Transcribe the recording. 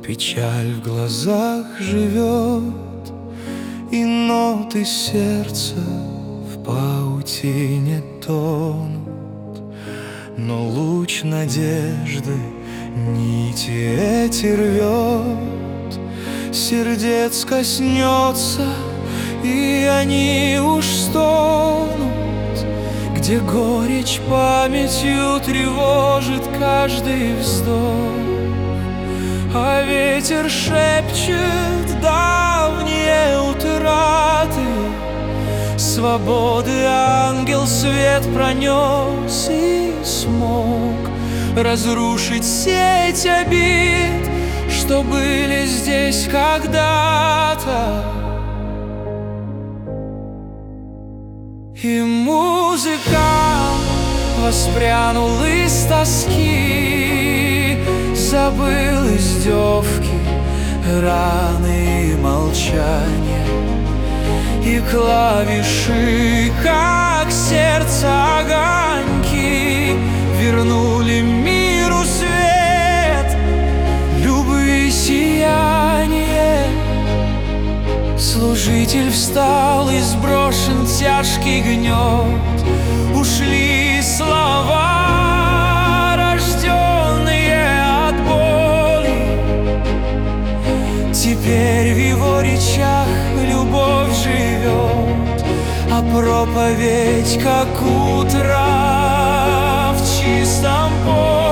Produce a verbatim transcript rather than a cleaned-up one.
Печаль в глазах живет, и ноты сердца в паутине тонут. Но луч надежды нити эти рвет, сердец коснется, и они уж стонут. Где горечь памятью тревожит каждый вздох, а ветер шепчет давние утраты. Свободы ангел свет пронес и смог разрушить сеть обид, что были здесь когда-то. И музыкант воспрянул из тоски, забыл издевки, раны и молчания, и клавиши, как сердце огоньки, вернули миру свет, любви сияние. Служитель встал и сброшен тяжкий гнет, ушли слова, рожденные от боли. Теперь в его речах любовь живет, а проповедь, как утро в чистом поле.